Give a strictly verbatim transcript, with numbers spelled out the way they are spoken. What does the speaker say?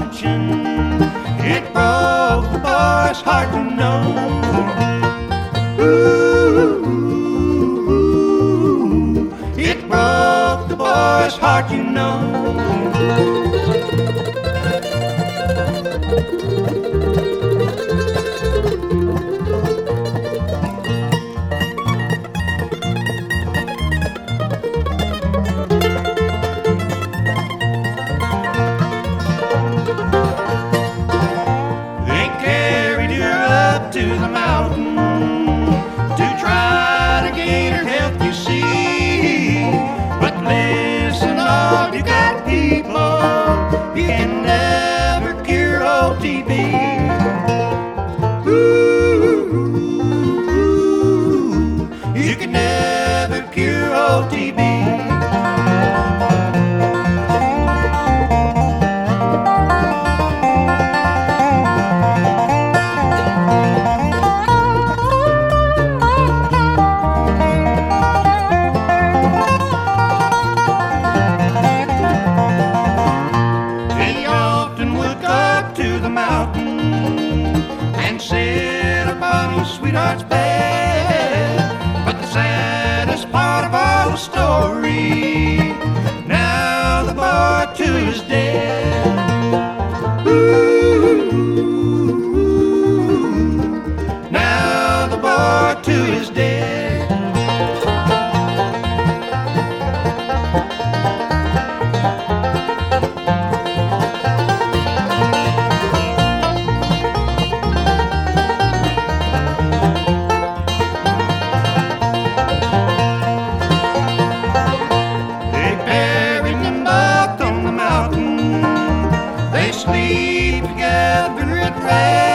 luncheon. It broke the boy's heart to know. Ooh, it broke the boy's heart, you know. To the mountain to try to gain her health, you see. But listen, all you got people, you can never cure O T B. Ooh, you can never cure O T B. To the mountain and sit upon his sweetheart's bed. But the saddest part of all the story, now the boy too is dead. Ooh, now the boy too is dead. Sleep together at rest.